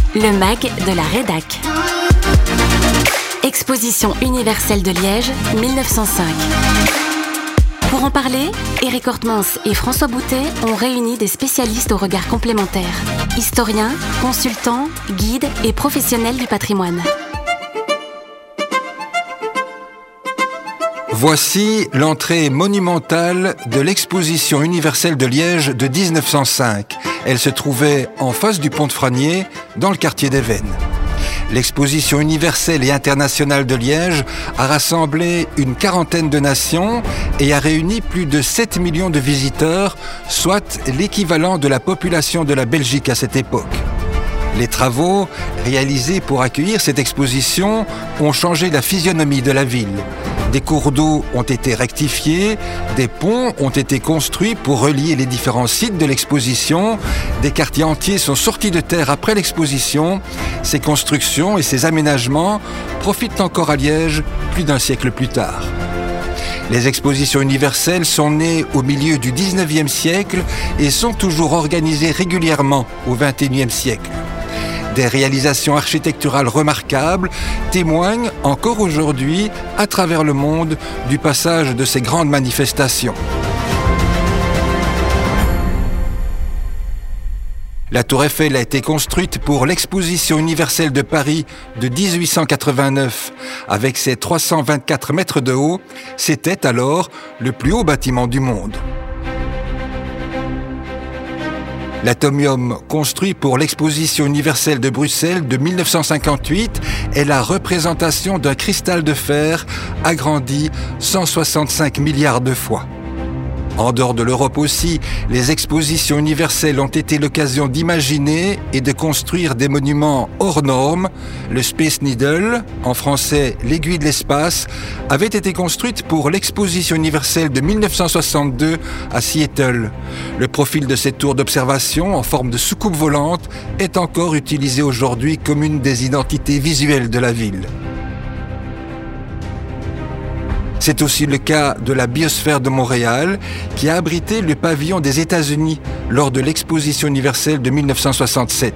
Le MAG de la Rédac. Exposition universelle de Liège, 1905. Pour en parler, Éric Hortmans et François Boutet ont réuni des spécialistes au regard complémentaire, historiens, consultants, guides et professionnels du patrimoine. Voici l'entrée monumentale de l'exposition universelle de Liège de 1905. Elle se trouvait en face du pont de Franier, dans le quartier des Vennes. L'exposition universelle et internationale de Liège a rassemblé une quarantaine de nations et a réuni plus de 7 millions de visiteurs, soit l'équivalent de la population de la Belgique à cette époque. Les travaux réalisés pour accueillir cette exposition ont changé la physionomie de la ville. Des cours d'eau ont été rectifiés, des ponts ont été construits pour relier les différents sites de l'exposition, des quartiers entiers sont sortis de terre après l'exposition. Ces constructions et ces aménagements profitent encore à Liège plus d'un siècle plus tard. Les expositions universelles sont nées au milieu du 19e siècle et sont toujours organisées régulièrement au 21e siècle. Des réalisations architecturales remarquables témoignent encore aujourd'hui, à travers le monde, du passage de ces grandes manifestations. La Tour Eiffel a été construite pour l'Exposition universelle de Paris de 1889. Avec ses 324 mètres de haut, c'était alors le plus haut bâtiment du monde. L'Atomium, construit pour l'Exposition universelle de Bruxelles de 1958, est la représentation d'un cristal de fer agrandi 165 milliards de fois. En dehors de l'Europe aussi, les expositions universelles ont été l'occasion d'imaginer et de construire des monuments hors normes. Le Space Needle, en français l'aiguille de l'espace, avait été construite pour l'exposition universelle de 1962 à Seattle. Le profil de cette tour d'observation en forme de soucoupe volante est encore utilisé aujourd'hui comme une des identités visuelles de la ville. C'est aussi le cas de la Biosphère de Montréal, qui a abrité le pavillon des États-Unis lors de l'exposition universelle de 1967.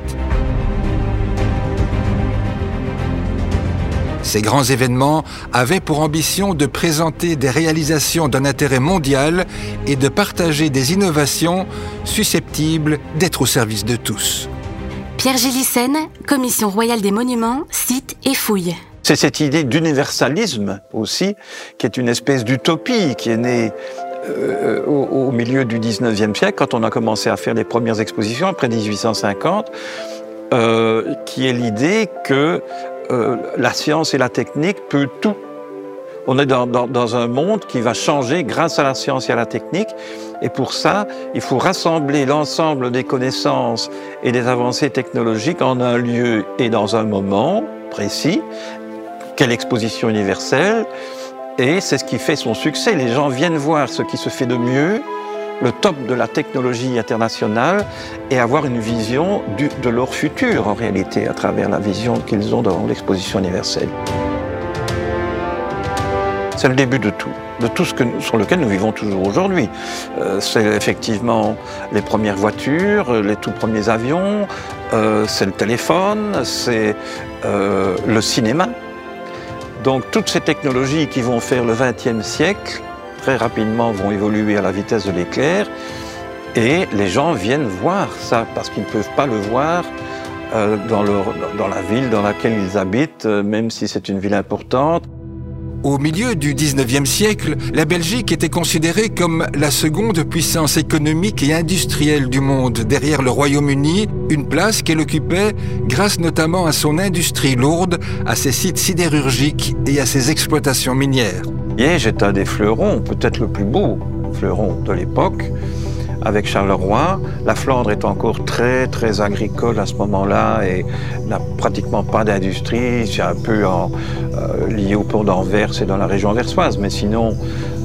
Ces grands événements avaient pour ambition de présenter des réalisations d'un intérêt mondial et de partager des innovations susceptibles d'être au service de tous. Pierre Gélissen, Commission royale des monuments, sites et fouilles. C'est cette idée d'universalisme aussi, qui est une espèce d'utopie qui est née au milieu du 19e siècle, quand on a commencé à faire les premières expositions, après 1850, qui est l'idée que la science et la technique peut tout. On est dans un monde qui va changer grâce à la science et à la technique, et pour ça, il faut rassembler l'ensemble des connaissances et des avancées technologiques en un lieu et dans un moment précis, qu'est l'exposition universelle, et c'est ce qui fait son succès. Les gens viennent voir ce qui se fait de mieux, le top de la technologie internationale, et avoir une vision de leur futur, en réalité, à travers la vision qu'ils ont dans l'exposition universelle. C'est le début de tout sur lequel nous vivons toujours aujourd'hui. C'est effectivement les premières voitures, les tout premiers avions, c'est le téléphone, c'est le cinéma. Donc toutes ces technologies qui vont faire le XXe siècle, très rapidement vont évoluer à la vitesse de l'éclair, et les gens viennent voir ça, parce qu'ils ne peuvent pas le voir dans la ville dans laquelle ils habitent, même si c'est une ville importante. Au milieu du 19e siècle, la Belgique était considérée comme la seconde puissance économique et industrielle du monde, derrière le Royaume-Uni, une place qu'elle occupait grâce notamment à son industrie lourde, à ses sites sidérurgiques et à ses exploitations minières. Liège est un des fleurons, peut-être le plus beau fleuron de l'époque, avec Charleroi. La Flandre est encore très très agricole à ce moment-là et n'a pratiquement pas d'industrie. C'est un peu lié au port d'Anvers et dans la région anversoise, mais sinon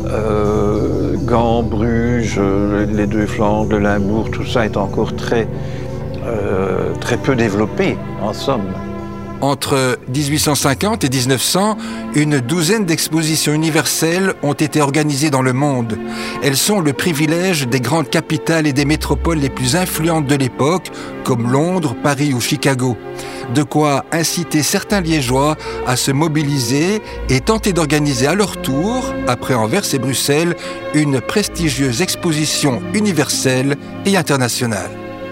Gand, Bruges, les deux Flandres, le Limbourg, tout ça est encore très peu développé en somme. Entre 1850 et 1900, une douzaine d'expositions universelles ont été organisées dans le monde. Elles sont le privilège des grandes capitales et des métropoles les plus influentes de l'époque, comme Londres, Paris ou Chicago. De quoi inciter certains Liégeois à se mobiliser et tenter d'organiser à leur tour, après Anvers et Bruxelles, une prestigieuse exposition universelle et internationale.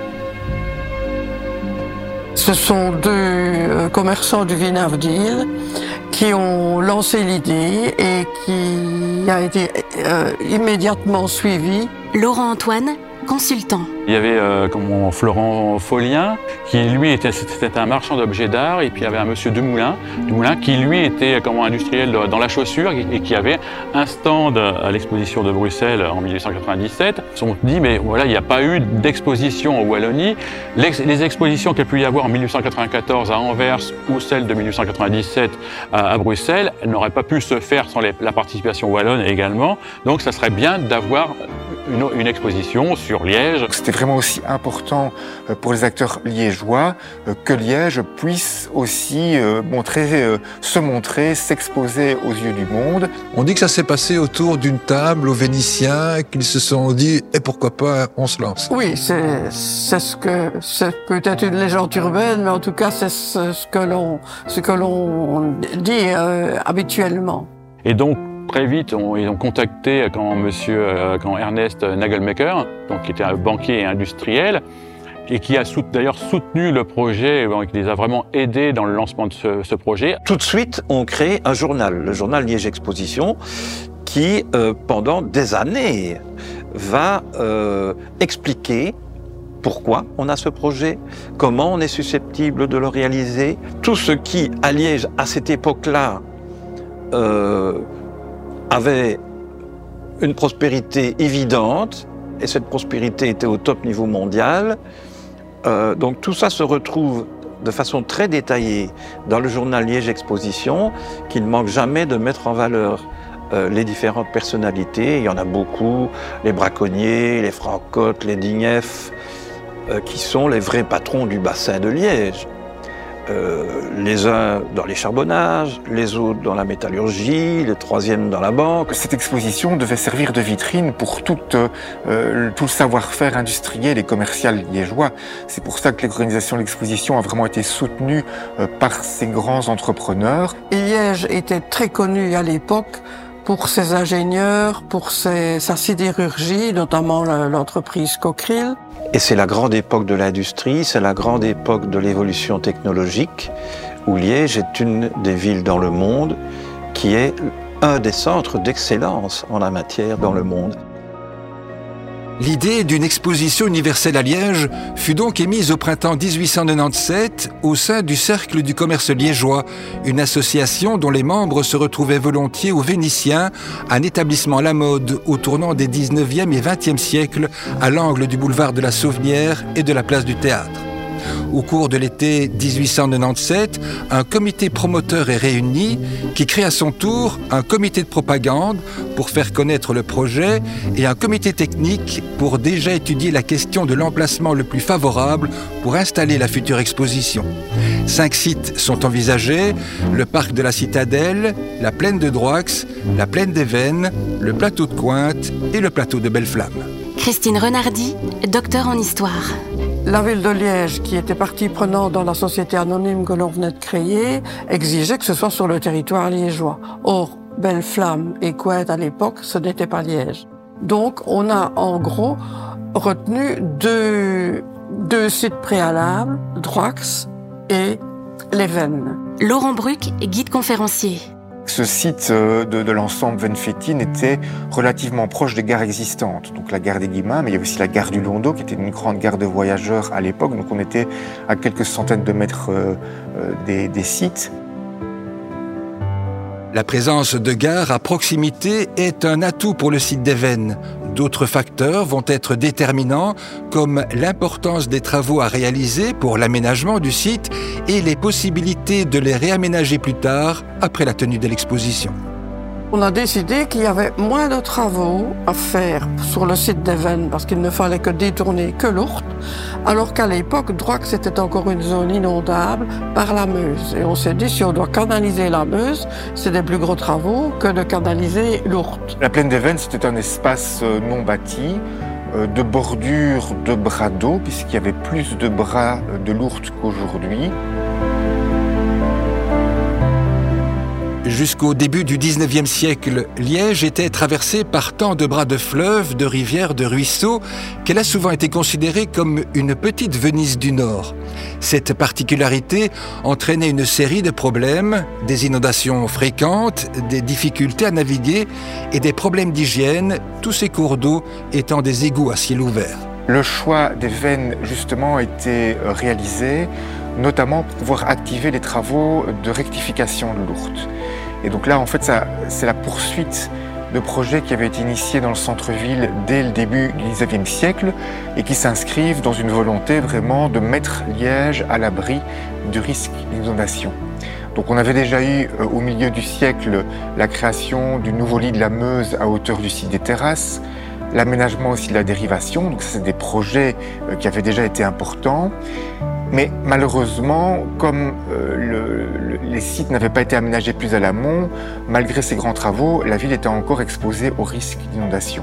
Ce sont deux commerçants du Vinavdil qui ont lancé l'idée et qui a été immédiatement suivie. Laurent Antoine, consultant. Il y avait Florent Follien, qui lui c'était un marchand d'objets d'art, et puis il y avait un monsieur Dumoulin qui lui était industriel dans la chaussure et qui avait un stand à l'exposition de Bruxelles en 1897. Ils se sont dit, mais voilà, il n'y a pas eu d'exposition en Wallonie. Les expositions qu'il y a pu y avoir en 1894 à Anvers ou celle de 1897 à Bruxelles, elles n'auraient pas pu se faire sans la participation wallonne également. Donc ça serait bien d'avoir une exposition sur Liège. C'était vraiment aussi important pour les acteurs liégeois que Liège puisse aussi se montrer, s'exposer aux yeux du monde. On dit que ça s'est passé autour d'une table aux Vénitiens, qu'ils se sont dit « et pourquoi pas, on se lance ». Oui, c'est peut-être une légende urbaine, mais en tout cas c'est ce que l'on dit habituellement. Et donc, très vite, ils ont contacté Ernest Nagelmaker, qui était un banquier et industriel, et qui a d'ailleurs soutenu le projet, qui les a vraiment aidés dans le lancement de ce projet. Tout de suite, on crée un journal, le journal Liège Exposition, qui, pendant des années, va expliquer pourquoi on a ce projet, comment on est susceptible de le réaliser. Tout ce qui, à Liège, à cette époque-là, avait une prospérité évidente, et cette prospérité était au top niveau mondial. Donc tout ça se retrouve de façon très détaillée dans le journal Liège Exposition, qui ne manque jamais de mettre en valeur les différentes personnalités. Il y en a beaucoup, les braconniers, les Francottes, les Dignef, qui sont les vrais patrons du bassin de Liège. Les uns dans les charbonnages, les autres dans la métallurgie, les troisièmes dans la banque. Cette exposition devait servir de vitrine pour tout le savoir-faire industriel et commercial liégeois. C'est pour ça que l'organisation de l'exposition a vraiment été soutenue par ces grands entrepreneurs. Liège était très connu à l'époque pour ses ingénieurs, pour sa sidérurgie, notamment l'entreprise Cockerill. Et c'est la grande époque de l'industrie, c'est la grande époque de l'évolution technologique, où Liège est une des villes dans le monde qui est un des centres d'excellence en la matière dans le monde. L'idée d'une exposition universelle à Liège fut donc émise au printemps 1897 au sein du Cercle du commerce liégeois, une association dont les membres se retrouvaient volontiers aux Vénitiens, un établissement à la mode au tournant des 19e et 20e siècles à l'angle du boulevard de la Sauvenière et de la place du Théâtre. Au cours de l'été 1897, un comité promoteur est réuni qui crée à son tour un comité de propagande pour faire connaître le projet et un comité technique pour déjà étudier la question de l'emplacement le plus favorable pour installer la future exposition. 5 sites sont envisagés, le parc de la Citadelle, la plaine de Droix, la plaine des Vennes, le plateau de Cointe et le plateau de Belle-Flamme. Christine Renardi, docteur en histoire. La ville de Liège, qui était partie prenante dans la société anonyme que l'on venait de créer, exigeait que ce soit sur le territoire liégeois. Or, Belle-Flamme et Cointe à l'époque, ce n'était pas Liège. Donc, on a en gros retenu deux sites préalables, Droix et les Vennes. Laurent Bruck, guide conférencier. Ce site de l'ensemble Venfétine était relativement proche des gares existantes. Donc la gare des Guillemins, mais il y avait aussi la gare du Londo, qui était une grande gare de voyageurs à l'époque. Donc on était à quelques centaines de mètres des sites. La présence de gares à proximité est un atout pour le site des Vennes. D'autres facteurs vont être déterminants, comme l'importance des travaux à réaliser pour l'aménagement du site et les possibilités de les réaménager plus tard, après la tenue de l'exposition. On a décidé qu'il y avait moins de travaux à faire sur le site des Vennes parce qu'il ne fallait que détourner que l'Ourthe, alors qu'à l'époque, Droix, c'était encore une zone inondable par la Meuse. Et on s'est dit, si on doit canaliser la Meuse, c'est des plus gros travaux que de canaliser l'Ourthe. La plaine des Vennes, c'était un espace non bâti, de bordure de bras d'eau, puisqu'il y avait plus de bras de l'Ourthe qu'aujourd'hui. Jusqu'au début du 19e siècle, Liège était traversée par tant de bras de fleuves, de rivières, de ruisseaux, qu'elle a souvent été considérée comme une petite Venise du Nord. Cette particularité entraînait une série de problèmes, des inondations fréquentes, des difficultés à naviguer et des problèmes d'hygiène, tous ces cours d'eau étant des égouts à ciel ouvert. Le choix des Vennes, justement, a été réalisé, notamment pour pouvoir activer les travaux de rectification de l'Ourthe. Et donc là, en fait, c'est la poursuite de projets qui avaient été initiés dans le centre-ville dès le début du XIXe siècle et qui s'inscrivent dans une volonté vraiment de mettre Liège à l'abri du risque d'inondation. Donc on avait déjà eu au milieu du siècle la création du nouveau lit de la Meuse à hauteur du site des Terrasses, l'aménagement aussi de la dérivation, donc c'est des projets qui avaient déjà été importants. Mais malheureusement, comme les sites n'avaient pas été aménagés plus à l'amont, malgré ces grands travaux, la ville était encore exposée au risque d'inondation.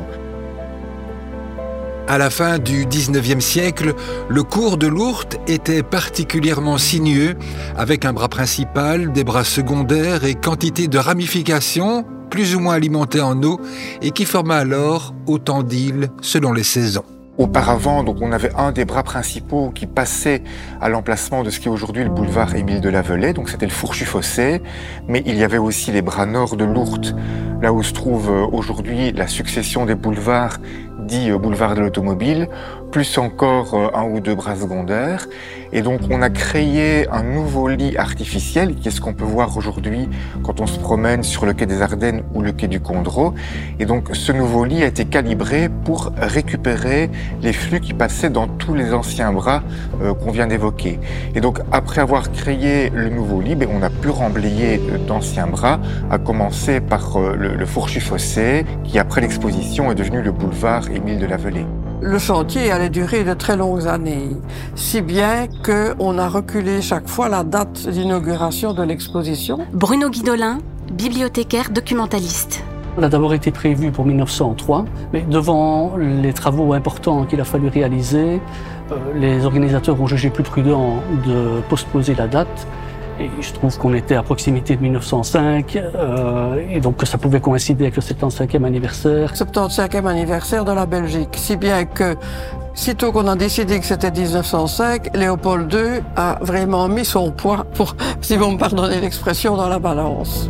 À la fin du XIXe siècle, le cours de l'Ourthe était particulièrement sinueux, avec un bras principal, des bras secondaires et quantité de ramifications, plus ou moins alimentées en eau, et qui forma alors autant d'îles selon les saisons. Auparavant, donc, on avait un des bras principaux qui passait à l'emplacement de ce qui est aujourd'hui le boulevard Émile de Lavelay, donc c'était le Fourchu-Fossé, mais il y avait aussi les bras nord de l'Ourthe, là où se trouve aujourd'hui la succession des boulevards dit boulevard de l'automobile, plus encore un ou deux bras secondaires. Et donc on a créé un nouveau lit artificiel, qui est ce qu'on peut voir aujourd'hui quand on se promène sur le quai des Ardennes ou le quai du Condro. Et donc ce nouveau lit a été calibré pour récupérer les flux qui passaient dans tous les anciens bras qu'on vient d'évoquer. Et donc après avoir créé le nouveau lit, on a pu remblayer d'anciens bras, à commencer par le Fourchu-Fossé, qui après l'exposition est devenu le boulevard Émile de Lavelay. Le chantier allait durer de très longues années, si bien qu'on a reculé chaque fois la date d'inauguration de l'exposition. Bruno Guidolin, bibliothécaire documentaliste. Elle a d'abord été prévue pour 1903, mais devant les travaux importants qu'il a fallu réaliser, les organisateurs ont jugé plus prudent de postposer la date. Et je trouve qu'on était à proximité de 1905 et donc que ça pouvait coïncider avec le 75e anniversaire. 75e anniversaire de la Belgique, si bien que sitôt qu'on a décidé que c'était 1905, Léopold II a vraiment mis son poids, pour, si vous me pardonnez l'expression, dans la balance.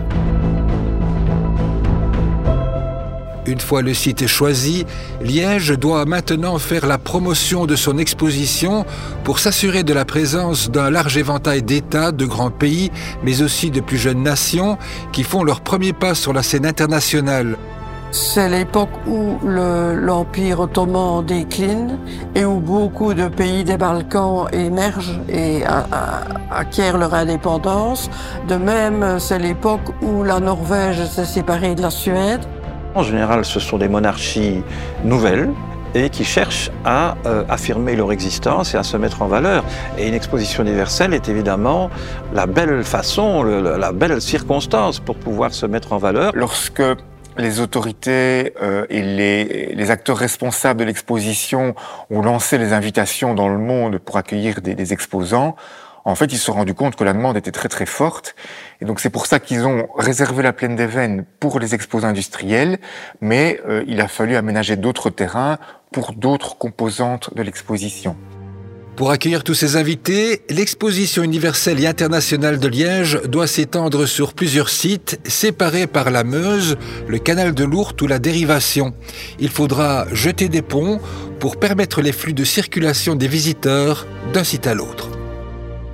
Une fois le site choisi, Liège doit maintenant faire la promotion de son exposition pour s'assurer de la présence d'un large éventail d'États, de grands pays, mais aussi de plus jeunes nations qui font leur premier pas sur la scène internationale. C'est l'époque où l'Empire ottoman décline et où beaucoup de pays des Balkans émergent et acquièrent leur indépendance. De même, c'est l'époque où la Norvège s'est séparée de la Suède. En général, ce sont des monarchies nouvelles et qui cherchent à affirmer leur existence et à se mettre en valeur. Et une exposition universelle est évidemment la belle façon, la belle circonstance pour pouvoir se mettre en valeur. Lorsque les autorités et les acteurs responsables de l'exposition ont lancé les invitations dans le monde pour accueillir des exposants, en fait, ils se sont rendus compte que la demande était très très forte. Et donc c'est pour ça qu'ils ont réservé la plaine des Vennes pour les expos industriels, mais il a fallu aménager d'autres terrains pour d'autres composantes de l'exposition. Pour accueillir tous ces invités, l'exposition universelle et internationale de Liège doit s'étendre sur plusieurs sites séparés par la Meuse, le canal de l'Ourthe ou la dérivation. Il faudra jeter des ponts pour permettre les flux de circulation des visiteurs d'un site à l'autre.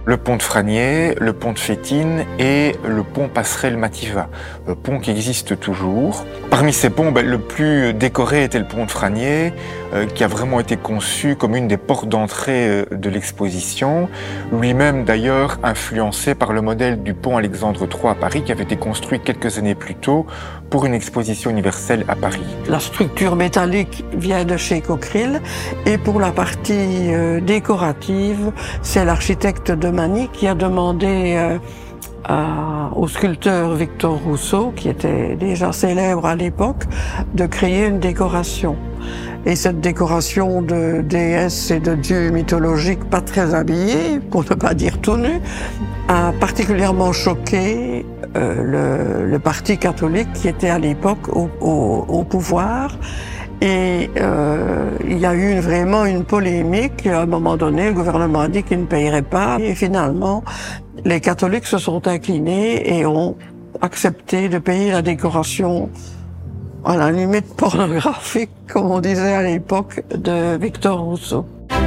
le pont de Franier, le pont de Fétine et le pont passerelle Mativa, pont qui existe toujours. Parmi ces ponts, le plus décoré était le pont de Franier, qui a vraiment été conçu comme une des portes d'entrée de l'exposition, lui-même d'ailleurs influencé par le modèle du pont Alexandre III à Paris, qui avait été construit quelques années plus tôt pour une exposition universelle à Paris. La structure métallique vient de chez Cockerill, et pour la partie décorative, c'est l'architecte de Manny qui a demandé au sculpteur Victor Rousseau, qui était déjà célèbre à l'époque, de créer une décoration. Et cette décoration de déesses et de dieux mythologiques pas très habillés, pour ne pas dire tout nus, a particulièrement choqué le parti catholique qui était à l'époque au pouvoir. Et il y a eu vraiment une polémique. À un moment donné, le gouvernement a dit qu'il ne payerait pas. Et finalement, les catholiques se sont inclinés et ont accepté de payer la décoration à la limite pornographique, comme on disait à l'époque, de Victor Rousseau.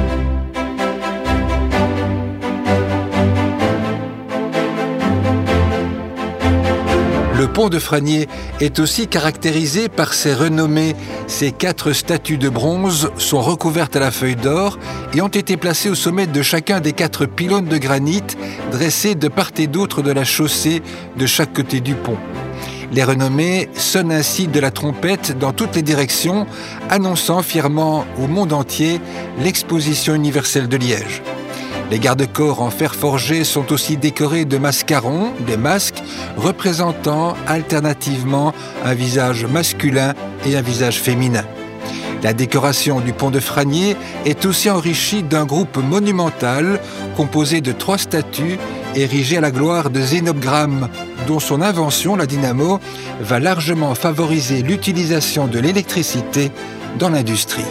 Le pont de Franier est aussi caractérisé par ses renommées. Ces 4 statues de bronze sont recouvertes à la feuille d'or et ont été placées au sommet de chacun des 4 pylônes de granit dressés de part et d'autre de la chaussée de chaque côté du pont. Les renommées sonnent ainsi de la trompette dans toutes les directions, annonçant fièrement au monde entier l'exposition universelle de Liège. Les garde-corps en fer forgé sont aussi décorés de mascarons, des masques, représentant alternativement un visage masculin et un visage féminin. La décoration du pont de Franier est aussi enrichie d'un groupe monumental composé de 3 statues érigées à la gloire de Zénobgramme, dont son invention, la dynamo, va largement favoriser l'utilisation de l'électricité dans l'industrie.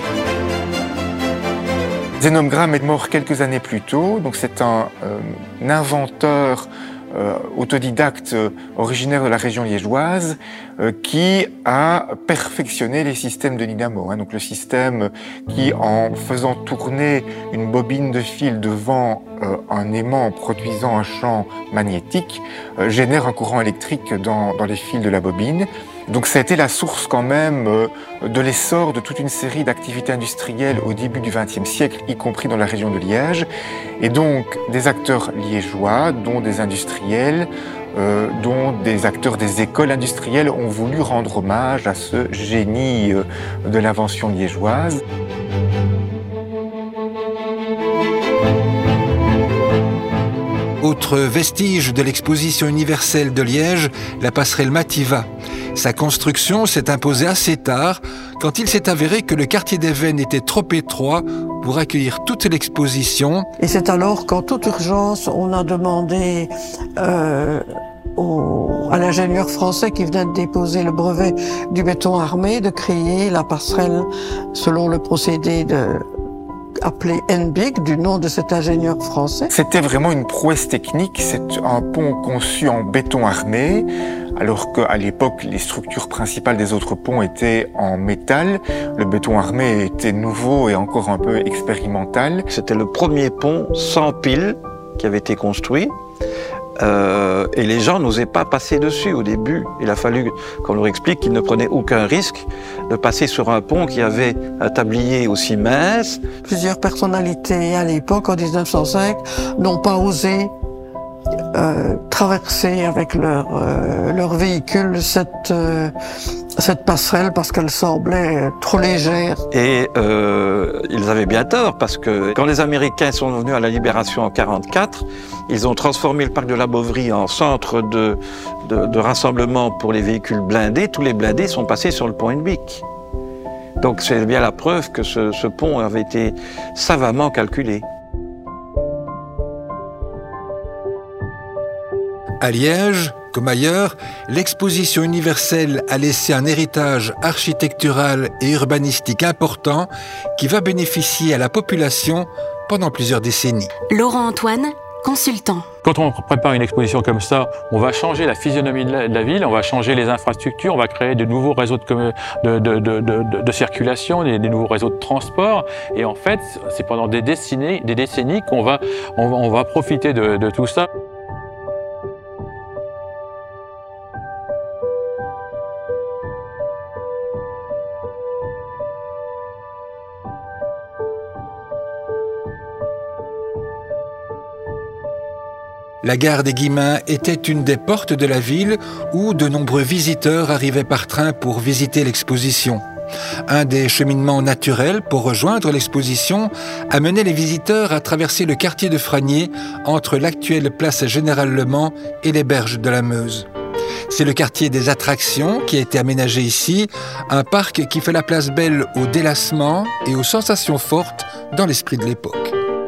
Zénobgramme est mort quelques années plus tôt, donc c'est un inventeur autodidacte originaire de la région liégeoise qui a perfectionné les systèmes de dynamo. Donc le système qui, en faisant tourner une bobine de fil devant un aimant produisant un champ magnétique, génère un courant électrique dans les fils de la bobine. Donc ça a été la source quand même de l'essor de toute une série d'activités industrielles au début du XXe siècle, y compris dans la région de Liège. Et donc des acteurs liégeois, dont des industriels, dont des acteurs des écoles industrielles ont voulu rendre hommage à ce génie de l'invention liégeoise. Autre vestige de l'exposition universelle de Liège, la passerelle Mativa. Sa construction s'est imposée assez tard, quand il s'est avéré que le quartier des Vennes était trop étroit pour accueillir toute l'exposition. Et c'est alors qu'en toute urgence, on a demandé à l'ingénieur français qui venait de déposer le brevet du béton armé de créer la passerelle selon le procédé appelé NBIC, du nom de cet ingénieur français. C'était vraiment une prouesse technique. C'est un pont conçu en béton armé, alors qu'à l'époque, les structures principales des autres ponts étaient en métal. Le béton armé était nouveau et encore un peu expérimental. C'était le premier pont sans pile qui avait été construit. Et les gens n'osaient pas passer dessus au début. Il a fallu qu'on leur explique qu'ils ne prenaient aucun risque de passer sur un pont qui avait un tablier aussi mince. Plusieurs personnalités à l'époque, en 1905, n'ont pas osé traverser avec leur véhicule cette passerelle parce qu'elle semblait trop légère. Et ils avaient bien tort, parce que quand les Américains sont venus à la Libération en 1944, ils ont transformé le parc de la Bovry en centre de rassemblement pour les véhicules blindés. Tous les blindés sont passés sur le pont NBIC. Donc c'est bien la preuve que ce pont avait été savamment calculé. À Liège, comme ailleurs, l'exposition universelle a laissé un héritage architectural et urbanistique important qui va bénéficier à la population pendant plusieurs décennies. Laurent Antoine, consultant. Quand on prépare une exposition comme ça, on va changer la physionomie de la ville, on va changer les infrastructures, on va créer de nouveaux réseaux de circulation, des nouveaux réseaux de transport. Et en fait, c'est pendant des décennies qu'on va profiter de tout ça. La gare des Guillemins était une des portes de la ville où de nombreux visiteurs arrivaient par train pour visiter l'exposition. Un des cheminements naturels pour rejoindre l'exposition amenait les visiteurs à traverser le quartier de Franier entre l'actuelle place Général Le Mans et les berges de la Meuse. C'est le quartier des attractions qui a été aménagé ici, un parc qui fait la place belle au délassement et aux sensations fortes dans l'esprit de l'époque.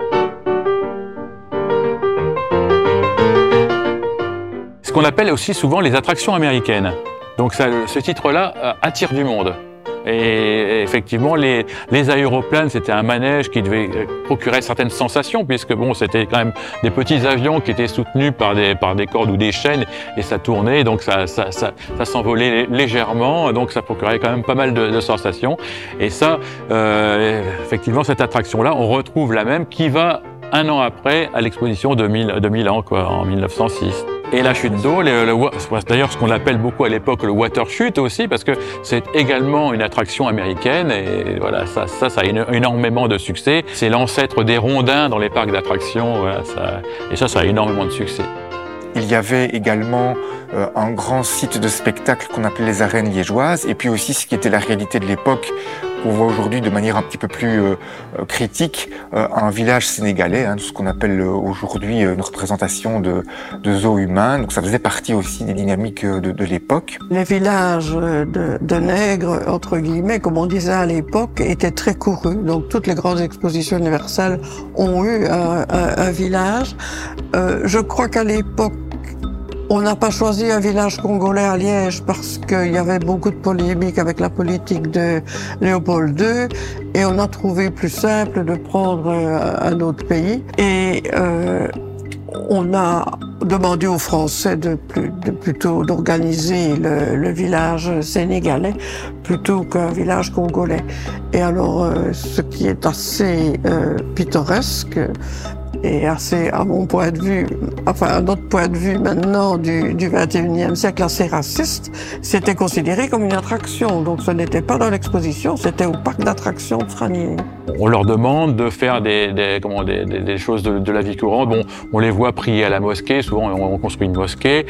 Ce qu'on appelle aussi souvent les attractions américaines. Donc ce titre-là attire du monde. Et effectivement, les aéroplanes, c'était un manège qui devait procurer certaines sensations, puisque bon, c'était quand même des petits avions qui étaient soutenus par des cordes ou des chaînes, et ça tournait, donc ça s'envolait légèrement, donc ça procurait quand même pas mal de sensations. Et ça, effectivement, cette attraction-là, on retrouve la même qui va un an après à l'exposition de Milan, quoi, en 1906. Et la chute d'eau, d'ailleurs ce qu'on appelle beaucoup à l'époque le water chute aussi, parce que c'est également une attraction américaine, et voilà, ça a énormément de succès. C'est l'ancêtre des rondins dans les parcs d'attractions, voilà, et ça a énormément de succès. Il y avait également un grand site de spectacle qu'on appelait les arènes liégeoises, et puis aussi ce qui était la réalité de l'époque, qu'on voit aujourd'hui de manière un petit peu plus critique, un village sénégalais, ce qu'on appelle aujourd'hui une représentation de zoo humain. Donc ça faisait partie aussi des dynamiques de l'époque. Les villages de nègres, entre guillemets, comme on disait à l'époque, étaient très courus. Donc toutes les grandes expositions universelles ont eu un village. Je crois qu'à l'époque, on n'a pas choisi un village congolais à Liège parce qu'il y avait beaucoup de polémiques avec la politique de Léopold II, et on a trouvé plus simple de prendre un autre pays. Et on a demandé aux Français plutôt d'organiser le village sénégalais plutôt qu'un village congolais. Et alors, ce qui est assez pittoresque, et assez, à mon point de vue, enfin à notre point de vue maintenant du XXIe siècle, assez raciste, c'était considéré comme une attraction. Donc ce n'était pas dans l'exposition, c'était au parc d'attractions de Franier. On leur demande de faire des choses de la vie courante. Bon, on les voit prier à la mosquée, souvent on construit une mosquée.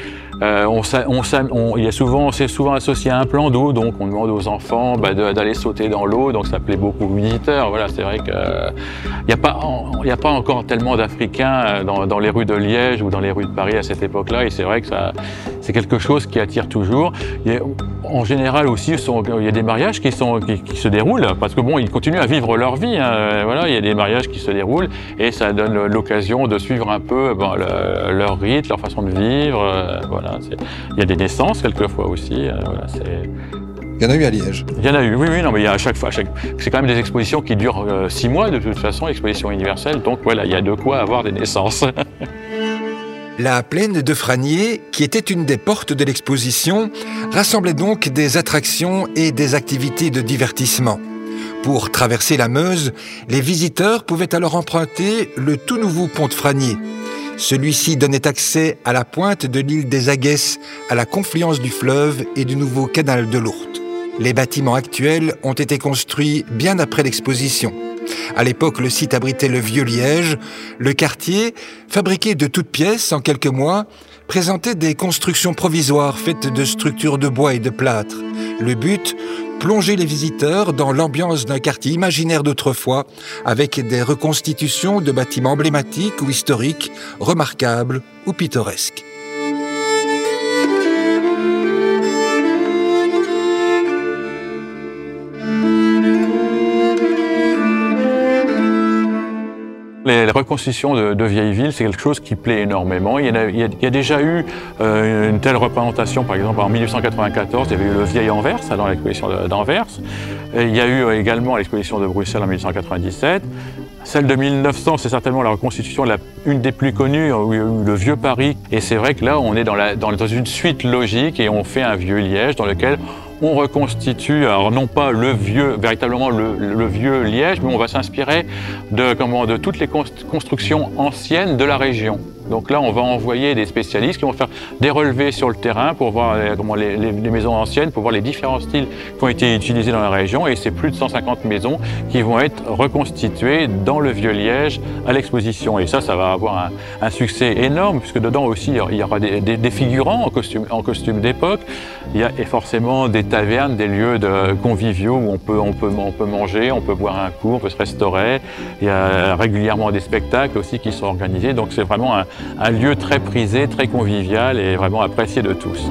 C'est souvent associé à un plan d'eau, donc on demande aux enfants d'aller sauter dans l'eau, donc ça plaît beaucoup aux visiteurs. Voilà, c'est vrai qu'il n'y a pas encore tellement d'Africains dans les rues de Liège ou dans les rues de Paris à cette époque-là, et c'est vrai que c'est quelque chose qui attire toujours. En général aussi, il y a des mariages qui se déroulent, parce que bon, ils continuent à vivre leur vie. Voilà, il y a des mariages qui se déroulent, et ça donne l'occasion de suivre un peu leur rythme, leur façon de vivre. Voilà, il y a des naissances quelquefois aussi. Voilà, il y en a eu à Liège. Il y en a eu, oui, non, mais il y a à chaque fois. C'est quand même des expositions qui durent 6 mois de toute façon, exposition universelle. Donc voilà, il y a de quoi avoir des naissances. La plaine de Franier, qui était une des portes de l'exposition, rassemblait donc des attractions et des activités de divertissement. Pour traverser la Meuse, les visiteurs pouvaient alors emprunter le tout nouveau pont de Franier. Celui-ci donnait accès à la pointe de l'île des Aguesses, à la confluence du fleuve et du nouveau canal de l'Ourthe. Les bâtiments actuels ont été construits bien après l'exposition. À l'époque, le site abritait le vieux Liège. Le quartier, fabriqué de toutes pièces en quelques mois, présentait des constructions provisoires faites de structures de bois et de plâtre. Le but, plonger les visiteurs dans l'ambiance d'un quartier imaginaire d'autrefois, avec des reconstitutions de bâtiments emblématiques ou historiques, remarquables ou pittoresques. Les reconstitutions de vieilles villes, c'est quelque chose qui plaît énormément. Il y a déjà eu une telle représentation, par exemple en 1894, il y avait eu le Vieil Anvers, dans l'exposition d'Anvers. Il y a eu également l'exposition de Bruxelles en 1897. Celle de 1900, c'est certainement la reconstitution une des plus connues, où il y a eu le Vieux Paris. Et c'est vrai que là, on est dans une suite logique et on fait un vieux Liège dans lequel on reconstitue, alors non pas véritablement le vieux Liège, mais on va s'inspirer de toutes les constructions anciennes de la région. Donc là, on va envoyer des spécialistes qui vont faire des relevés sur le terrain pour voir les maisons anciennes, pour voir les différents styles qui ont été utilisés dans la région. Et c'est plus de 150 maisons qui vont être reconstituées dans le vieux Liège à l'exposition. Et ça va avoir un succès énorme, puisque dedans aussi, il y aura des figurants en costume d'époque. Il y a forcément des tavernes, des lieux conviviaux où on peut manger, on peut boire un coup, on peut se restaurer. Il y a régulièrement des spectacles aussi qui sont organisés. Donc c'est vraiment un lieu très prisé, très convivial et vraiment apprécié de tous.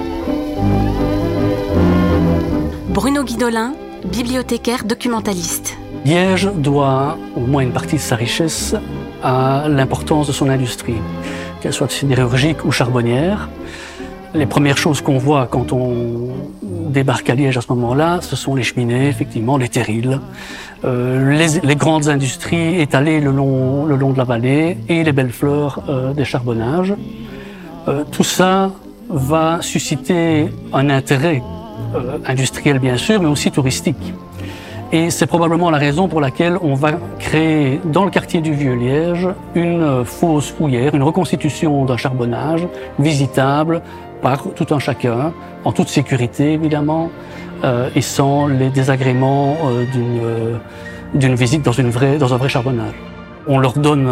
Bruno Guidolin, bibliothécaire documentaliste. Liège doit au moins une partie de sa richesse à l'importance de son industrie, qu'elle soit sidérurgique ou charbonnière. Les premières choses qu'on voit quand on débarque à Liège à ce moment-là, ce sont les cheminées, effectivement, les terrils, les grandes industries étalées le long de la vallée et les belles fleurs des charbonnages. Tout ça va susciter un intérêt industriel, bien sûr, mais aussi touristique. Et c'est probablement la raison pour laquelle on va créer dans le quartier du Vieux-Liège une fosse houillère, une reconstitution d'un charbonnage visitable par tout un chacun, en toute sécurité évidemment, et sans les désagréments d'une visite dans un vrai charbonnage. On leur donne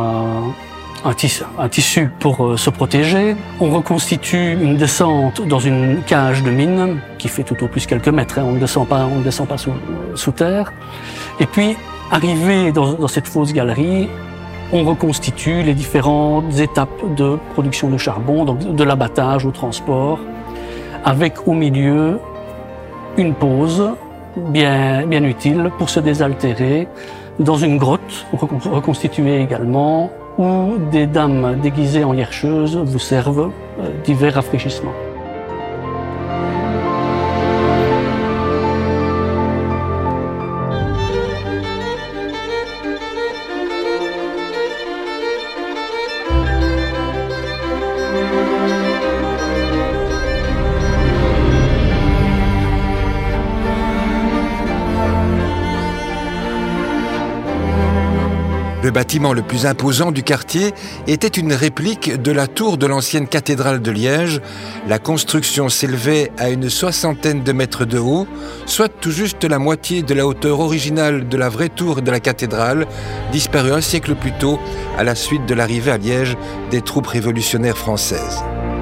un tissu pour se protéger. On reconstitue une descente dans une cage de mine qui fait tout au plus quelques mètres. On ne descend pas sous terre. Et puis, arrivé dans cette fausse galerie, on reconstitue les différentes étapes de production de charbon, donc de l'abattage au transport, avec au milieu une pause bien utile pour se désaltérer dans une grotte reconstituée également, où des dames déguisées en hiercheuses vous servent divers rafraîchissements. Le bâtiment le plus imposant du quartier était une réplique de la tour de l'ancienne cathédrale de Liège. La construction s'élevait à une 60aine de mètres de haut, soit tout juste la moitié de la hauteur originale de la vraie tour de la cathédrale, disparue un siècle plus tôt à la suite de l'arrivée à Liège des troupes révolutionnaires françaises.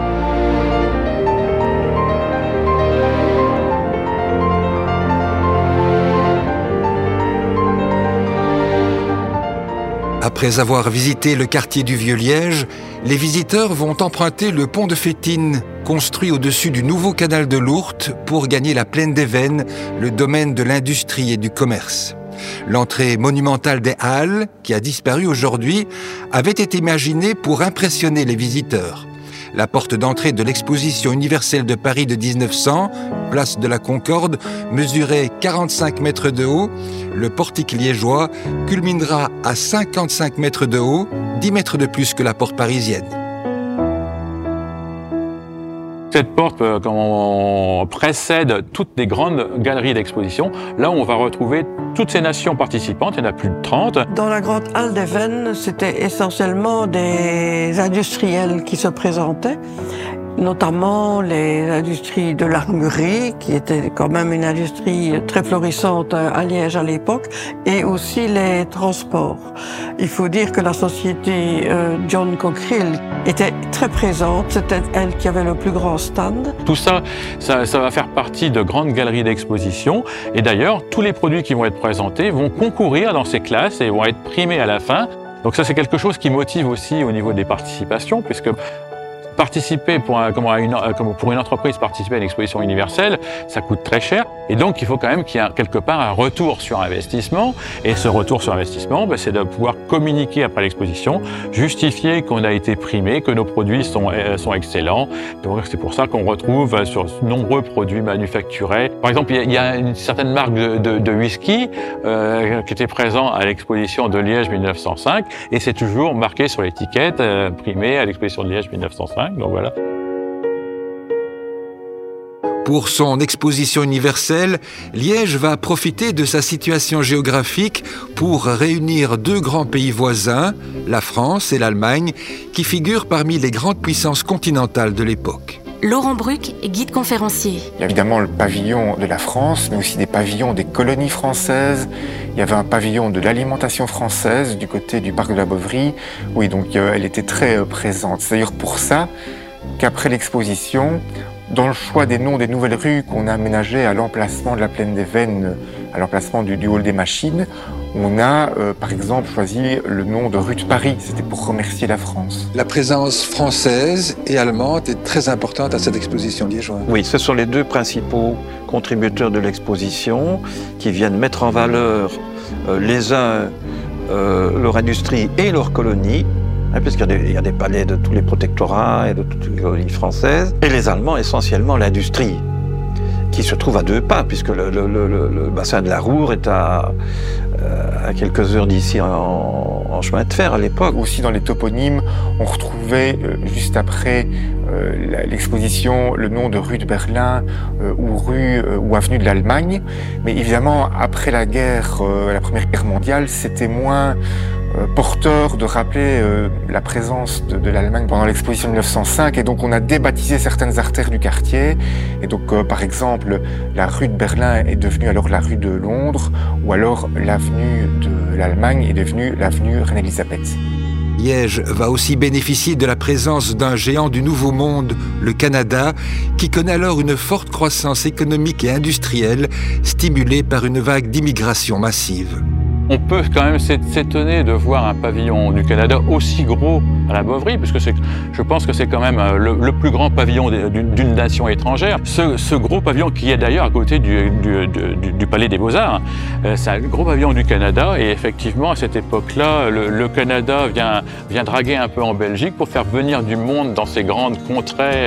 Après avoir visité le quartier du Vieux-Liège, les visiteurs vont emprunter le pont de Fétine, construit au-dessus du nouveau canal de l'Ourthe pour gagner la plaine des Vennes, le domaine de l'industrie et du commerce. L'entrée monumentale des Halles, qui a disparu aujourd'hui, avait été imaginée pour impressionner les visiteurs. La porte d'entrée de l'exposition universelle de Paris de 1900, place de la Concorde, mesurait 45 mètres de haut. Le portique liégeois culminera à 55 mètres de haut, 10 mètres de plus que la porte parisienne. Cette porte précède toutes les grandes galeries d'exposition. Là, on va retrouver toutes ces nations participantes, il y en a plus de 30. Dans la grande halle des Vennes, c'était essentiellement des industriels qui se présentaient, notamment les industries de l'armurerie, qui était quand même une industrie très florissante à Liège à l'époque, et aussi les transports. Il faut dire que la société John Cockerill était très présente, c'était elle qui avait le plus grand stand. Tout ça va faire partie de grandes galeries d'exposition, et d'ailleurs, tous les produits qui vont être présentés vont concourir dans ces classes et vont être primés à la fin. Donc ça, c'est quelque chose qui motive aussi au niveau des participations, puisque participer pour une entreprise, participer à une exposition universelle, ça coûte très cher. Et donc, il faut quand même qu'il y ait quelque part un retour sur investissement. Et ce retour sur investissement, c'est de pouvoir communiquer après l'exposition, justifier qu'on a été primé, que nos produits sont excellents. Donc, c'est pour ça qu'on retrouve sur nombreux produits manufacturés. Par exemple, il y a une certaine marque de whisky qui était présent à l'exposition de Liège 1905, et c'est toujours marqué sur l'étiquette, primé à l'exposition de Liège 1905. Donc voilà. Pour son exposition universelle, Liège va profiter de sa situation géographique pour réunir deux grands pays voisins, la France et l'Allemagne, qui figurent parmi les grandes puissances continentales de l'époque. Laurent Bruck, guide conférencier. Il y a évidemment le pavillon de la France, mais aussi des pavillons des colonies françaises. Il y avait un pavillon de l'alimentation française du côté du parc de la Bovry. Oui, donc elle était très présente. C'est d'ailleurs pour ça qu'après l'exposition, dans le choix des noms des nouvelles rues qu'on a aménagées à l'emplacement de la plaine des Vennes, à l'emplacement du hall des machines, on a par exemple choisi le nom de rue de Paris. C'était pour remercier la France. La présence française et allemande est très importante à cette exposition liégeoise. Oui, ce sont les deux principaux contributeurs de l'exposition qui viennent mettre en valeur les uns leur industrie et leur colonie, puisqu'il y a des palais de tous les protectorats et de toutes les colonies françaises, et les Allemands essentiellement l'industrie, qui se trouve à 2 pas, puisque le bassin de la Roure est à quelques heures d'ici en chemin de fer à l'époque. Aussi dans les toponymes, on retrouvait juste après l'exposition le nom de rue de Berlin ou rue ou avenue de l'Allemagne. Mais évidemment, après la guerre, la Première Guerre mondiale, c'était moins porteur de rappeler la présence de l'Allemagne pendant l'exposition de 1905, et donc on a débaptisé certaines artères du quartier, et donc par exemple la rue de Berlin est devenue alors la rue de Londres, ou alors l'avenue de l'Allemagne est devenue l'avenue Reine-Élisabeth. Liège va aussi bénéficier de la présence d'un géant du Nouveau Monde, le Canada, qui connaît alors une forte croissance économique et industrielle, stimulée par une vague d'immigration massive. On peut quand même s'étonner de voir un pavillon du Canada aussi gros à la Bovry, puisque je pense que c'est quand même le plus grand pavillon d'une nation étrangère. Ce gros pavillon qui est d'ailleurs à côté du Palais des Beaux-Arts, c'est un gros pavillon du Canada, et effectivement à cette époque-là, le Canada vient draguer un peu en Belgique pour faire venir du monde dans ces grandes contrées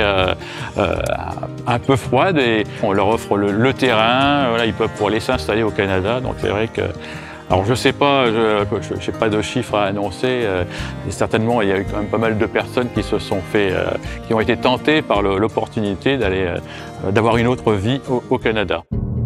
un peu froides, et on leur offre le terrain, voilà, ils peuvent pour aller s'installer au Canada, donc c'est vrai que... Alors je sais pas, je n'ai pas de chiffres à annoncer, et certainement il y a eu quand même pas mal de personnes qui se sont qui ont été tentées par l'opportunité d'avoir une autre vie au Canada.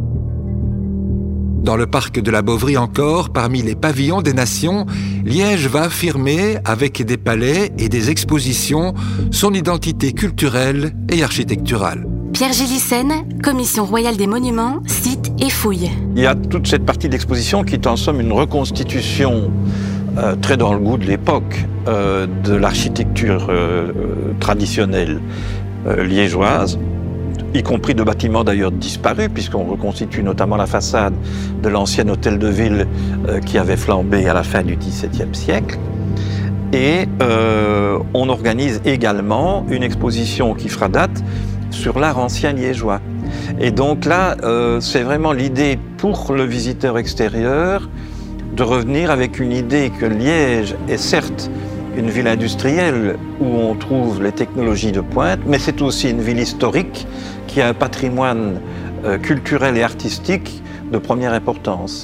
Dans le parc de la Bovry encore, parmi les pavillons des nations, Liège va affirmer, avec des palais et des expositions, son identité culturelle et architecturale. Pierre Gélissen, Commission royale des monuments, sites et fouilles. Il y a toute cette partie d'exposition qui est en somme une reconstitution très dans le goût de l'époque de l'architecture traditionnelle liégeoise, y compris de bâtiments d'ailleurs disparus, puisqu'on reconstitue notamment la façade de l'ancien hôtel de ville qui avait flambé à la fin du XVIIe siècle. Et on organise également une exposition qui fera date sur l'art ancien liégeois. Et donc là, c'est vraiment l'idée pour le visiteur extérieur de revenir avec une idée que Liège est certes une ville industrielle où on trouve les technologies de pointe, mais c'est aussi une ville historique qui a un patrimoine culturel et artistique de première importance.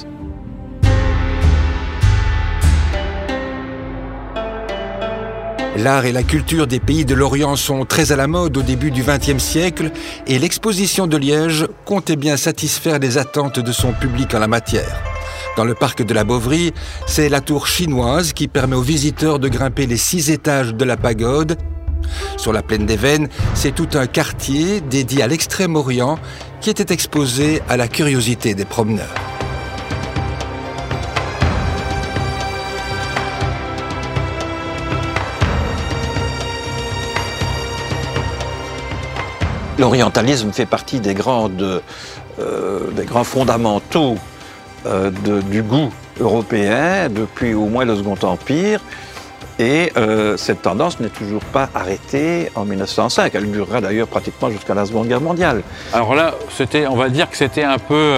L'art et la culture des pays de l'Orient sont très à la mode au début du XXe siècle, et l'exposition de Liège comptait bien satisfaire les attentes de son public en la matière. Dans le parc de la Bovry, c'est la tour chinoise qui permet aux visiteurs de grimper les 6 étages de la pagode. Sur la plaine des Vennes, c'est tout un quartier dédié à l'Extrême-Orient qui était exposé à la curiosité des promeneurs. L'orientalisme fait partie des grands fondamentaux du goût européen depuis au moins le Second Empire. Et cette tendance n'est toujours pas arrêtée en 1905. Elle durera d'ailleurs pratiquement jusqu'à la Seconde Guerre mondiale. Alors là, on va dire que c'était un peu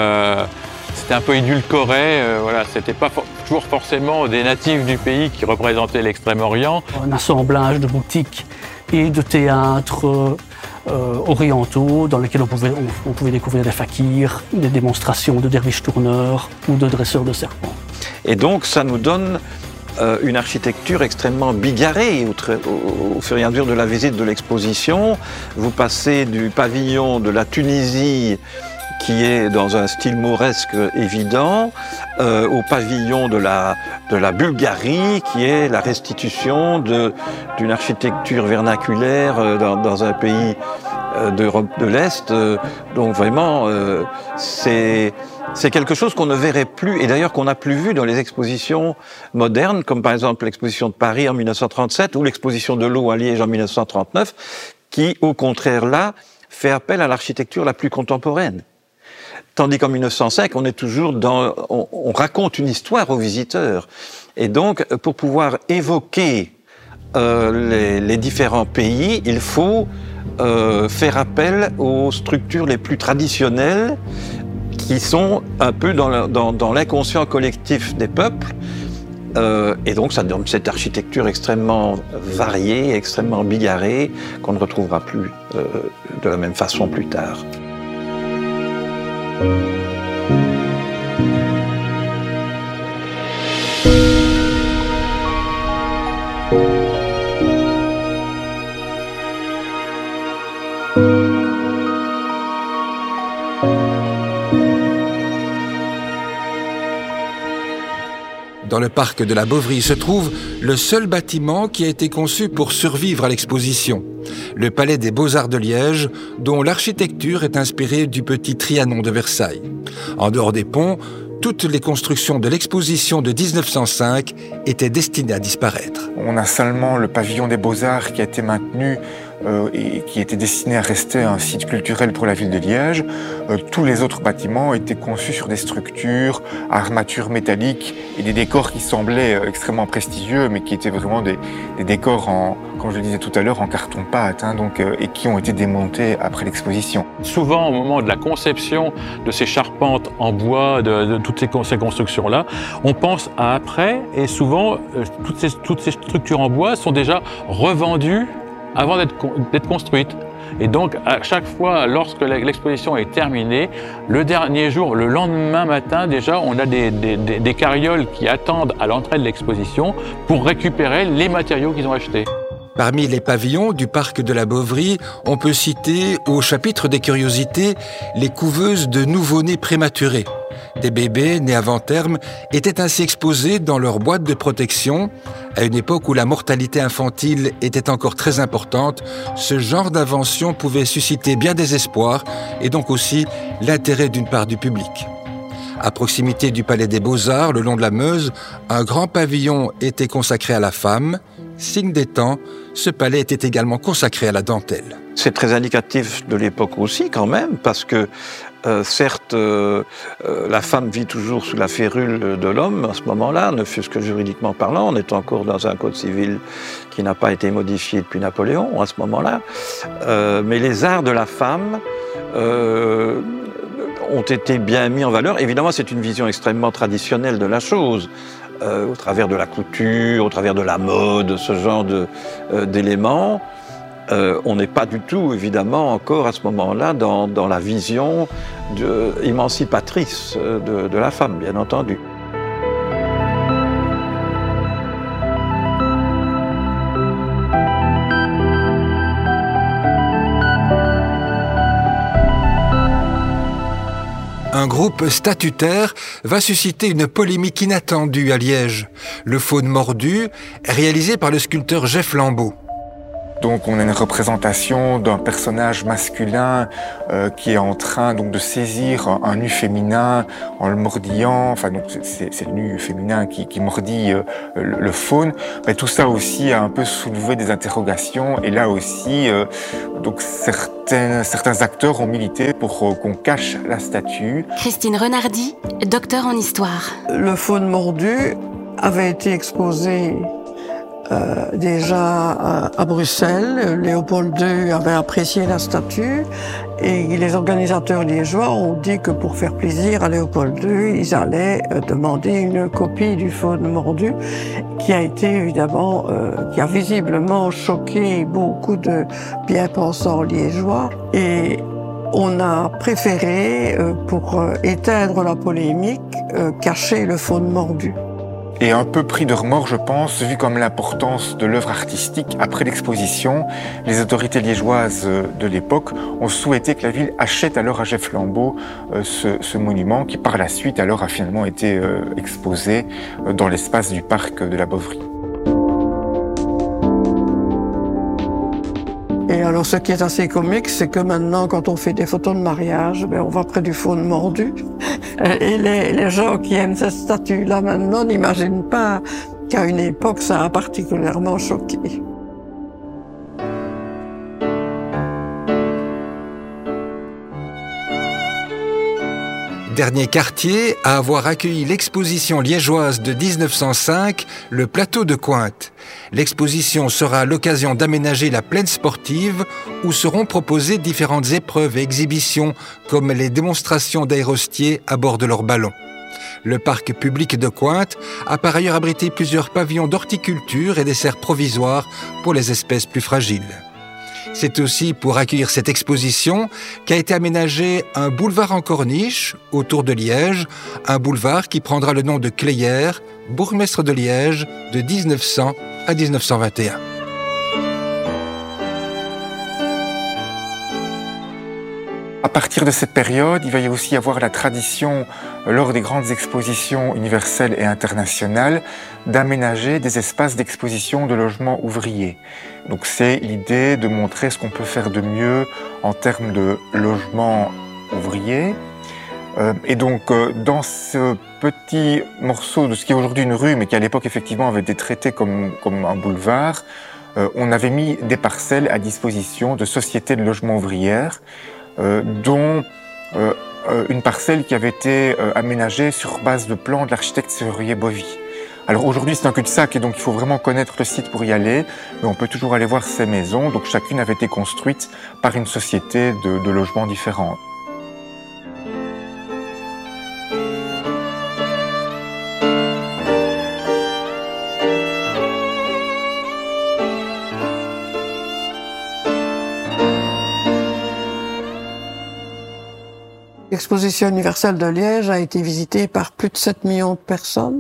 édulcoré. Voilà, c'était pas toujours forcément des natifs du pays qui représentaient l'Extrême-Orient. Un assemblage de boutiques et de théâtres orientaux dans lesquels on pouvait découvrir des fakirs, des démonstrations de derviches tourneurs ou de dresseurs de serpents. Et donc ça nous donne une architecture extrêmement bigarrée au fur et à mesure de la visite de l'exposition. Vous passez du pavillon de la Tunisie, qui est dans un style mauresque évident, au pavillon de la Bulgarie, qui est la restitution d'une architecture vernaculaire dans un pays d'Europe de l'Est. Donc vraiment, c'est quelque chose qu'on ne verrait plus, et d'ailleurs qu'on n'a plus vu dans les expositions modernes, comme par exemple l'exposition de Paris en 1937 ou l'exposition de l'eau à Liège en 1939, qui, au contraire, là, fait appel à l'architecture la plus contemporaine. Tandis qu'en 1905, on est toujours on raconte une histoire aux visiteurs. Et donc, pour pouvoir évoquer les différents pays, il faut faire appel aux structures les plus traditionnelles, qui sont un peu dans l'inconscient collectif des peuples. Et donc ça donne cette architecture extrêmement variée, extrêmement bigarrée, qu'on ne retrouvera plus de la même façon plus tard. Dans le parc de la Bovrie se trouve le seul bâtiment qui a été conçu pour survivre à l'exposition, le Palais des Beaux-Arts de Liège, dont l'architecture est inspirée du petit Trianon de Versailles. En dehors des ponts, toutes les constructions de l'exposition de 1905 étaient destinées à disparaître. On a seulement le pavillon des Beaux-Arts qui a été maintenu et qui était destiné à rester un site culturel pour la ville de Liège. Tous les autres bâtiments étaient conçus sur des structures, armatures métalliques et des décors qui semblaient extrêmement prestigieux, mais qui étaient vraiment des décors, comme je le disais tout à l'heure, en carton-pâte, et qui ont été démontés après l'exposition. Souvent, au moment de la conception de ces charpentes en bois, de toutes ces constructions-là, on pense à après, et souvent, toutes ces structures en bois sont déjà revendues avant d'être construite. Et donc, à chaque fois, lorsque l'exposition est terminée, le dernier jour, le lendemain matin, déjà, on a des carrioles qui attendent à l'entrée de l'exposition pour récupérer les matériaux qu'ils ont achetés. Parmi les pavillons du parc de la Bovrie, on peut citer, au chapitre des curiosités, les couveuses de nouveau-nés prématurés. Des bébés nés avant terme étaient ainsi exposés dans leur boîte de protection. À une époque où la mortalité infantile était encore très importante, ce genre d'invention pouvait susciter bien des espoirs et donc aussi l'intérêt d'une part du public. À proximité du Palais des Beaux-Arts, le long de la Meuse, un grand pavillon était consacré à la femme. Signe des temps, ce palais était également consacré à la dentelle. C'est très indicatif de l'époque aussi quand même, parce que certes, la femme vit toujours sous la férule de l'homme à ce moment-là, ne fût-ce que juridiquement parlant. On est encore dans un code civil qui n'a pas été modifié depuis Napoléon à ce moment-là. Mais les arts de la femme ont été bien mis en valeur. Évidemment, c'est une vision extrêmement traditionnelle de la chose, au travers de la couture, au travers de la mode, ce genre d'éléments. On n'est pas du tout, évidemment, encore à ce moment-là dans la vision émancipatrice de la femme, bien entendu. Un groupe statutaire va susciter une polémique inattendue à Liège. Le faune mordu, réalisé par le sculpteur Jeff Lambeau. Donc on a une représentation d'un personnage masculin qui est en train donc de saisir un nu féminin en le mordillant. Enfin donc c'est le nu féminin qui mordit le faune. Mais tout ça aussi a un peu soulevé des interrogations. Et là aussi donc certains acteurs ont milité pour qu'on cache la statue. Christine Renardi, docteur en histoire. Le faune mordu avait été exposé Déjà à Bruxelles, Léopold II avait apprécié la statue et les organisateurs liégeois ont dit que pour faire plaisir à Léopold II, ils allaient demander une copie du faune mordu qui a été évidemment, qui a visiblement choqué beaucoup de bien-pensants liégeois et on a préféré, pour éteindre la polémique, cacher le faune mordu. Et un peu pris de remords, je pense, vu comme l'importance de l'œuvre artistique après l'exposition, les autorités liégeoises de l'époque ont souhaité que la ville achète alors à Jeff Flambeau ce monument qui par la suite alors a finalement été exposé dans l'espace du parc de la Bovry. Et alors, ce qui est assez comique, c'est que maintenant, quand on fait des photos de mariage, on va près du faune mordu. Et les gens qui aiment cette statue-là maintenant n'imaginent pas qu'à une époque, ça a particulièrement choqué. Dernier quartier à avoir accueilli l'exposition liégeoise de 1905, le plateau de Cointe. L'exposition sera l'occasion d'aménager la plaine sportive où seront proposées différentes épreuves et exhibitions comme les démonstrations d'aérostiers à bord de leurs ballons. Le parc public de Cointe a par ailleurs abrité plusieurs pavillons d'horticulture et des serres provisoires pour les espèces plus fragiles. C'est aussi pour accueillir cette exposition qu'a été aménagé un boulevard en corniche autour de Liège, un boulevard qui prendra le nom de Cléyer, bourgmestre de Liège de 1900 à 1921. À partir de cette période, il va y aussi avoir la tradition, lors des grandes expositions universelles et internationales, d'aménager des espaces d'exposition de logements ouvriers. Donc c'est l'idée de montrer ce qu'on peut faire de mieux en termes de logements ouvriers. Et donc dans ce petit morceau de ce qui est aujourd'hui une rue, mais qui à l'époque effectivement avait été traité comme un boulevard, on avait mis des parcelles à disposition de sociétés de logements ouvrières, dont une parcelle qui avait été aménagée sur base de plans de l'architecte serrurier Bovy. Alors aujourd'hui c'est un cul-de-sac et donc il faut vraiment connaître le site pour y aller, mais on peut toujours aller voir ces maisons, donc chacune avait été construite par une société de logements différents. L'exposition universelle de Liège a été visitée par plus de 7 millions de personnes,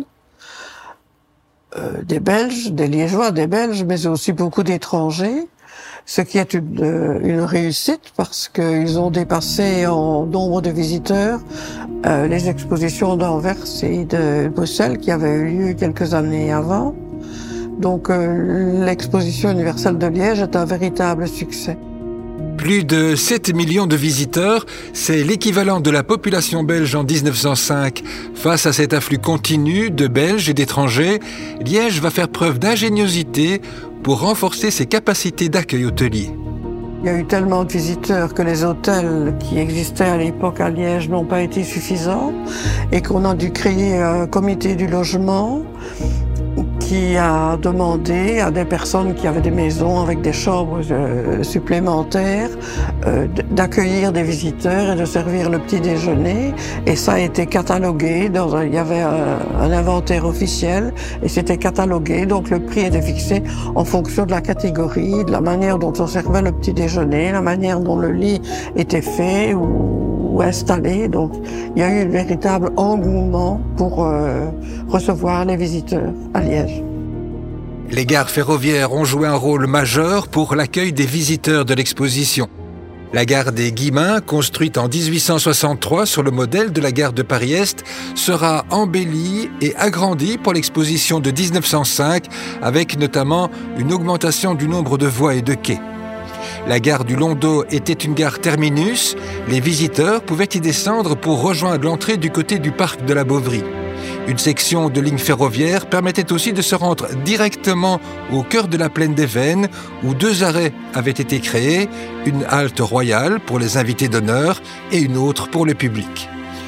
des Belges, des Liégeois, des Belges, mais aussi beaucoup d'étrangers, ce qui est une réussite parce qu'ils ont dépassé en nombre de visiteurs les expositions d'Anvers et de Bruxelles qui avaient eu lieu quelques années avant. Donc l'exposition universelle de Liège est un véritable succès. Plus de 7 millions de visiteurs, c'est l'équivalent de la population belge en 1905. Face à cet afflux continu de Belges et d'étrangers, Liège va faire preuve d'ingéniosité pour renforcer ses capacités d'accueil hôtelier. Il y a eu tellement de visiteurs que les hôtels qui existaient à l'époque à Liège n'ont pas été suffisants et qu'on a dû créer un comité du logement qui a demandé à des personnes qui avaient des maisons avec des chambres supplémentaires d'accueillir des visiteurs et de servir le petit déjeuner. Et ça a été catalogué. Il y avait un inventaire officiel et c'était catalogué. Donc le prix était fixé en fonction de la catégorie, de la manière dont on servait le petit déjeuner, la manière dont le lit était fait ou installé. Donc il y a eu un véritable engouement pour recevoir les visiteurs à Liège. Les gares ferroviaires ont joué un rôle majeur pour l'accueil des visiteurs de l'exposition. La gare des Guillemins, construite en 1863 sur le modèle de la gare de Paris-Est, sera embellie et agrandie pour l'exposition de 1905, avec notamment une augmentation du nombre de voies et de quais. La gare du Londeau était une gare terminus. Les visiteurs pouvaient y descendre pour rejoindre l'entrée du côté du parc de la Bovry. Une section de ligne ferroviaire permettait aussi de se rendre directement au cœur de la plaine des Vennes, où 2 arrêts avaient été créés, une halte royale pour les invités d'honneur et une autre pour le public.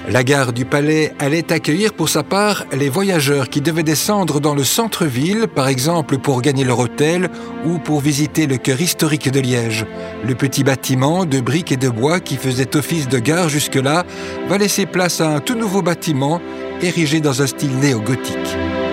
La gare du Palais allait accueillir pour sa part les voyageurs qui devaient descendre dans le centre-ville, par exemple pour gagner leur hôtel ou pour visiter le cœur historique de Liège. Le petit bâtiment de briques et de bois qui faisait office de gare jusque-là va laisser place à un tout nouveau bâtiment érigé dans un style néo-gothique.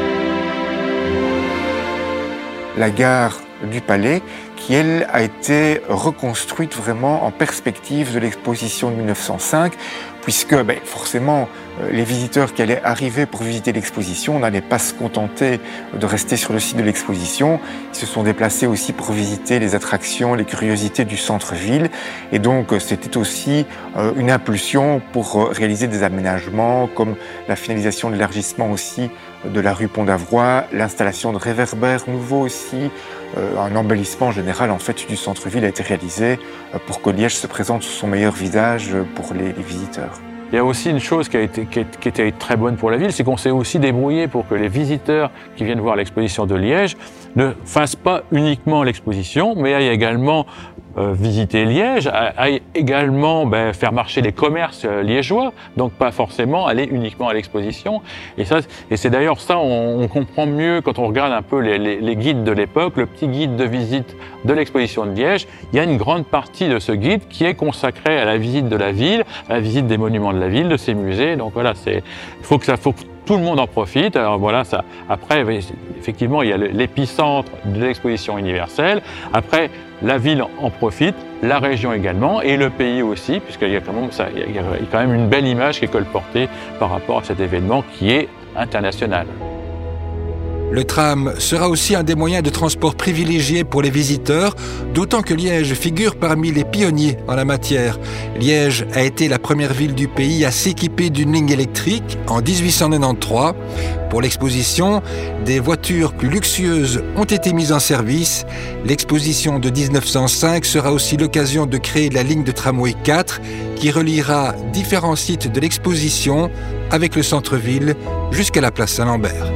La gare du Palais, qui elle a été reconstruite vraiment en perspective de l'exposition de 1905, puisque forcément les visiteurs qui allaient arriver pour visiter l'exposition n'allaient pas se contenter de rester sur le site de l'exposition, ils se sont déplacés aussi pour visiter les attractions, les curiosités du centre-ville, et donc c'était aussi une impulsion pour réaliser des aménagements comme la finalisation de l'élargissement aussi de la rue Pont-d'Avroy, l'installation de réverbères nouveaux aussi, un embellissement général en fait du centre-ville a été réalisé pour que Liège se présente sous son meilleur visage pour les visiteurs. Il y a aussi une chose qui était très bonne pour la ville, c'est qu'on s'est aussi débrouillé pour que les visiteurs qui viennent voir l'exposition de Liège ne fassent pas uniquement l'exposition, mais aillent également visiter Liège, aillent également faire marcher les commerces liégeois, donc pas forcément aller uniquement à l'exposition. Et c'est d'ailleurs ça, on comprend mieux quand on regarde un peu les guides de l'époque, le petit guide de visite de l'exposition de Liège. Il y a une grande partie de ce guide qui est consacrée à la visite de la ville, à la visite des monuments de la ville, de ses musées. Donc voilà, il faut que tout le monde en profite. Alors voilà, après, effectivement, il y a l'épicentre de l'exposition universelle. Après, la ville en profite, la région également, et le pays aussi, puisqu'il y a quand même une belle image qui est colportée par rapport à cet événement qui est international. Le tram sera aussi un des moyens de transport privilégiés pour les visiteurs, d'autant que Liège figure parmi les pionniers en la matière. Liège a été la première ville du pays à s'équiper d'une ligne électrique en 1893. Pour l'exposition, des voitures plus luxueuses ont été mises en service. L'exposition de 1905 sera aussi l'occasion de créer la ligne de tramway 4 qui reliera différents sites de l'exposition avec le centre-ville jusqu'à la place Saint-Lambert.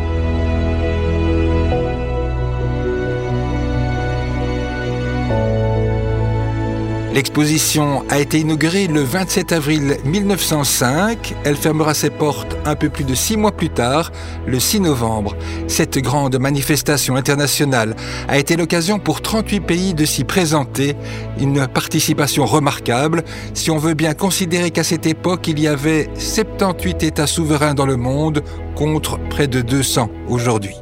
L'exposition a été inaugurée le 27 avril 1905. Elle fermera ses portes un peu plus de 6 mois plus tard, le 6 novembre. Cette grande manifestation internationale a été l'occasion pour 38 pays de s'y présenter. Une participation remarquable, si on veut bien considérer qu'à cette époque, il y avait 78 États souverains dans le monde contre près de 200 aujourd'hui.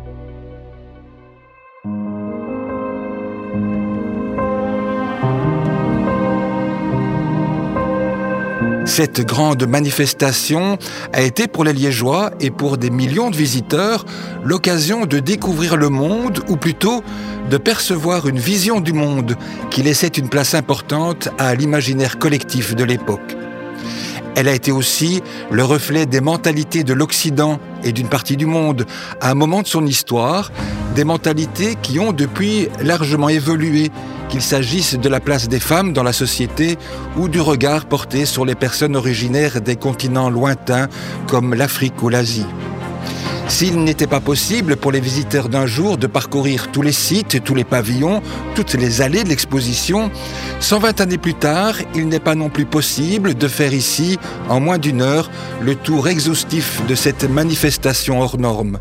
Cette grande manifestation a été pour les Liégeois et pour des millions de visiteurs l'occasion de découvrir le monde, ou plutôt de percevoir une vision du monde qui laissait une place importante à l'imaginaire collectif de l'époque. Elle a été aussi le reflet des mentalités de l'Occident et d'une partie du monde à un moment de son histoire, des mentalités qui ont depuis largement évolué, qu'il s'agisse de la place des femmes dans la société ou du regard porté sur les personnes originaires des continents lointains comme l'Afrique ou l'Asie. S'il n'était pas possible pour les visiteurs d'un jour de parcourir tous les sites, tous les pavillons, toutes les allées de l'exposition, 120 années plus tard, il n'est pas non plus possible de faire ici, en moins d'1 heure, le tour exhaustif de cette manifestation hors norme.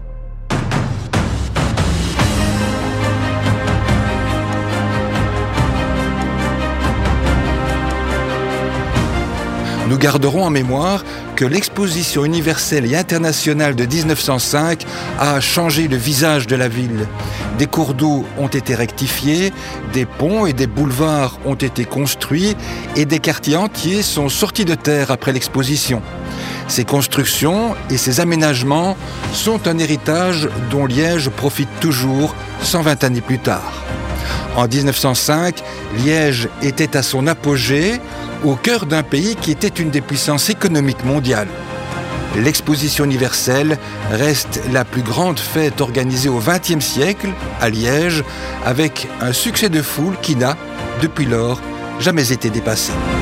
Nous garderons en mémoire que l'exposition universelle et internationale de 1905 a changé le visage de la ville. Des cours d'eau ont été rectifiés, des ponts et des boulevards ont été construits et des quartiers entiers sont sortis de terre après l'exposition. Ces constructions et ces aménagements sont un héritage dont Liège profite toujours 120 années plus tard. En 1905, Liège était à son apogée, au cœur d'un pays qui était une des puissances économiques mondiales. L'exposition universelle reste la plus grande fête organisée au XXe siècle, à Liège, avec un succès de foule qui n'a, depuis lors, jamais été dépassé.